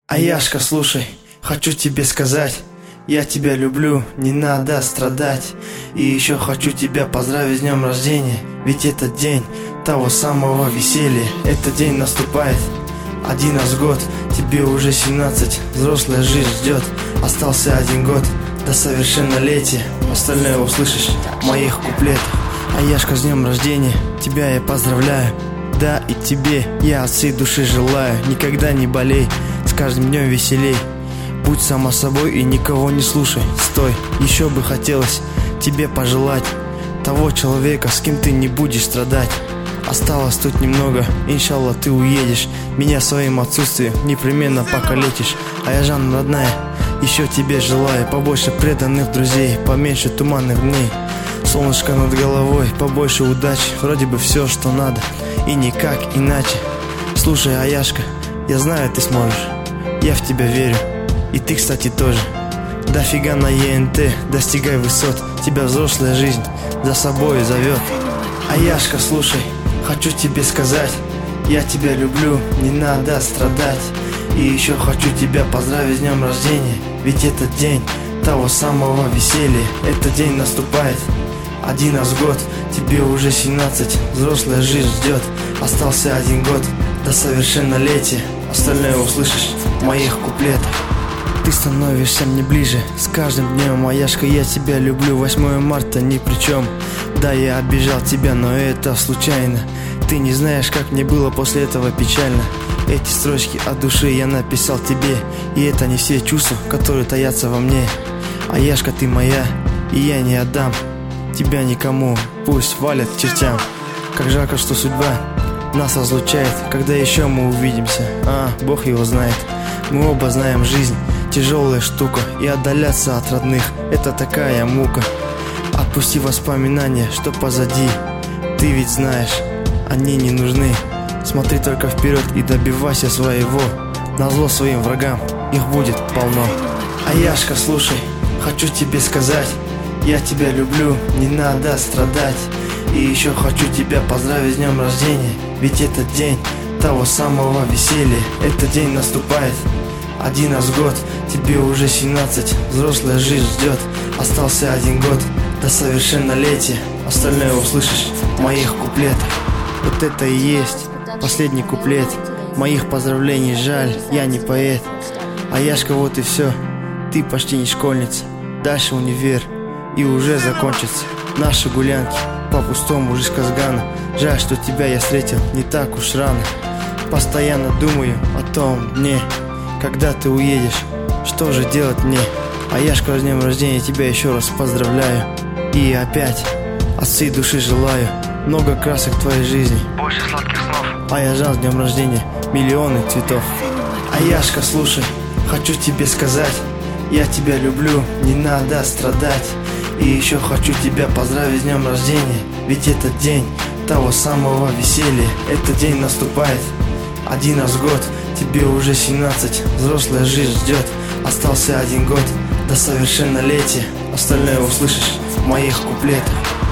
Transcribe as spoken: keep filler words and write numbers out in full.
Аяшка, слушай, хочу тебе сказать, я тебя люблю, не надо страдать. И еще хочу тебя поздравить с днем рождения, ведь этот день того самого веселья. Этот день наступает один раз в год, тебе уже семнадцать, взрослая жизнь ждет. Остался один год до совершеннолетия, остальное услышишь в моих куплетах. Аяшка, с днем рождения, тебя я поздравляю. Да, и тебе я от всей души желаю. Никогда не болей, с каждым днем веселей. Будь сама собой и никого не слушай. Стой, еще бы хотелось тебе пожелать того человека, с кем ты не будешь страдать. Осталось тут немного, иншалла ты уедешь. Меня своим отсутствием непременно покалечишь. А я, Жан, родная, еще тебе желаю побольше преданных друзей, поменьше туманных дней, солнышко над головой, побольше удач. Вроде бы все, что надо, и никак иначе. Слушай, Аяшка, я знаю, ты сможешь, я в тебя верю. И ты, кстати, тоже. Дофига на Е Эн Тэ, достигай высот. Тебя взрослая жизнь за собой зовет. Аяшка, слушай, хочу тебе сказать, я тебя люблю, не надо страдать. И еще хочу тебя поздравить с днем рождения, ведь этот день того самого веселья. Этот день наступает один раз в год, тебе уже семнадцать, взрослая жизнь ждет. Остался один год до совершеннолетия, остальное услышишь в моих куплетах. Ты становишься мне ближе с каждым днем, Аяшка, я тебя люблю. Восьмое марта ни при чем. Да, я обижал тебя, но это случайно. Ты не знаешь, как мне было после этого печально. Эти строчки от души я написал тебе, и это не все чувства, которые таятся во мне. Аяшка, ты моя, и я не отдам тебя никому, пусть валят к чертям. Как жалко, что судьба нас разлучает. Когда еще мы увидимся? А, Бог его знает. Мы оба знаем, жизнь тяжелая штука, и отдаляться от родных — это такая мука. Отпусти воспоминания, что позади. Ты ведь знаешь, они не нужны. Смотри только вперед и добивайся своего. Назло своим врагам их будет полно. Аяшка, слушай, хочу тебе сказать, я тебя люблю, не надо страдать. И еще хочу тебя поздравить с днем рождения, ведь этот день того самого веселья. Этот день наступает один раз в год, тебе уже семнадцать, взрослая жизнь ждет. Остался один год до совершеннолетия, остальное услышишь в моих куплетах. Вот это и есть последний куплет моих поздравлений. Жаль, я не поэт. Аяшка, вот и все, ты почти не школьница. Дальше универ, и уже закончится наши гулянки по пустому Жезказгану. Жаль, что тебя я встретил не так уж рано. Постоянно думаю о том дне, когда ты уедешь, что же делать мне? Аяшка, с днем рождения тебя еще раз поздравляю. И опять от всей души желаю много красок в твоей жизни, больше сладких снов. А я, Жан, с днем рождения миллионы цветов. Аяшка, слушай, хочу тебе сказать, я тебя люблю, не надо страдать. И еще хочу тебя поздравить с днем рождения, ведь этот день того самого веселья. Этот день наступает один раз в год, тебе уже семнадцать, взрослая жизнь ждет. Остался один год до совершеннолетия, остальное услышишь в моих куплетах.